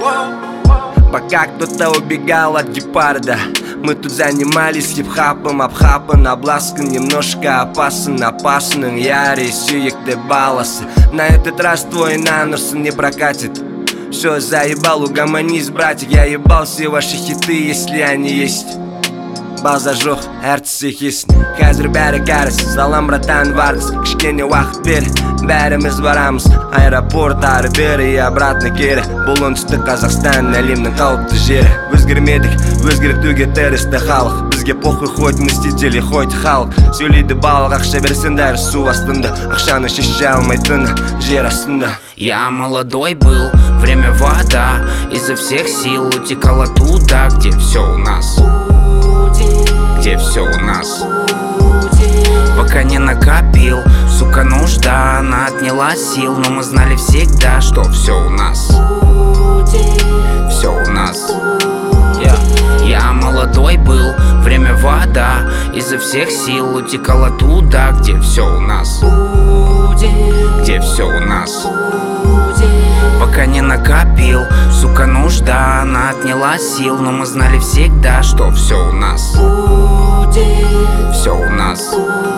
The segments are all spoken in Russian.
Пока кто-то убегал от гепарда, мы тут занимались хип-хапом, обхапан, обласкан, немножко опасан, опасным. Я рисую те баласы. На этот раз твой нанос не прокатит. Все, заебал, угомонись, братик. Я ебал все ваши хиты, если они есть. База жоқ, әртісі хесін. Қазір бәрі кәріс, салам братан вардыс. Кішкене уақыт бер, бәріміз барамыз. Аэропорт ары бері и обратно кері. Бұл оңтүстік Қазақстан, әлемнің қауіпті жері. Өзгермедік, өзгертуге тәрісті халық. Бізге похуй, хоть мстители, хоть халық. Сөйлейді балық, ақша берсін дәрі су астында. Ақшаны шеше алмайтын жер астында. Я молодой был, время вода. Изо всех сил утекала туда, где все у нас. Где все у нас. Пока не накопил, сука, нужда. Она отняла сил, но мы знали всегда, что все у нас. Все у нас. Я молодой был, время вода. Изо всех сил утекала туда, где все у нас. Где все у нас. Пока не накопил, сука, нужда. Она отняла сил, но мы знали всегда, что все у нас. Все у нас.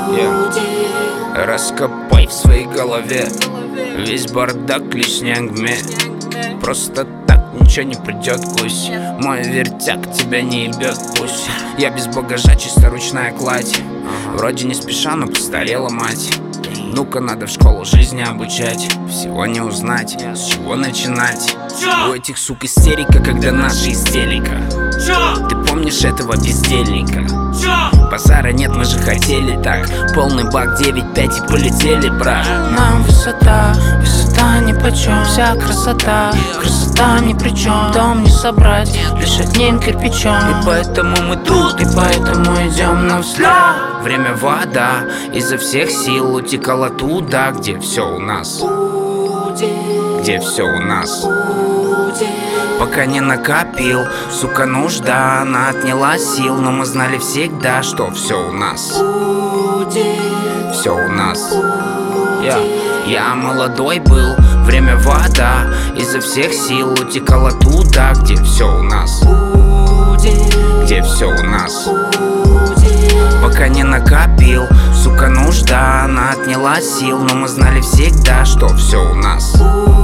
Раскопай в своей голове весь бардак, лишь не ангме. Просто так ничего не придет, гусь. Мой вертяк тебя не ебет, пусть. Я без багажа, чисто ручная кладь. Вроде не спеша, но постарела мать. Ну-ка, надо в школу жизни обучать. Всего не узнать, с чего начинать. У этих сук истерика, когда наша истерика. Ты помнишь этого бездельника? Базара нет, мы же хотели так. Полный бак 9-5 и полетели, брат. Нам высота, высота нипочем. Вся красота, красота ни при чем. Дом не собрать, лишь одним кирпичом. И поэтому мы тут, и поэтому идем навслед. Время вода, изо всех сил утекала туда, где все у нас. Где все у нас. Пока не накопил, сука, нужда. Она отняла сил, но мы знали всегда, что все у нас. Все у нас. Я молодой был, время вода. Изо всех сил утекала туда, где все у нас. Где все у нас. Пока не накопил, сука, нужда. Она отняла сил, но мы знали всегда, что все у нас.